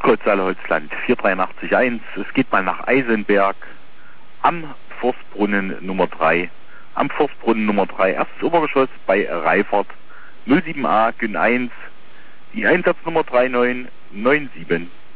Holzland 4381. Es geht mal nach Eisenberg am Forstbrunnen Nummer 3. Am Forstbrunnen Nummer 3, erstes Obergeschoss bei Reifert 07a Gün 1, die Einsatznummer 3997.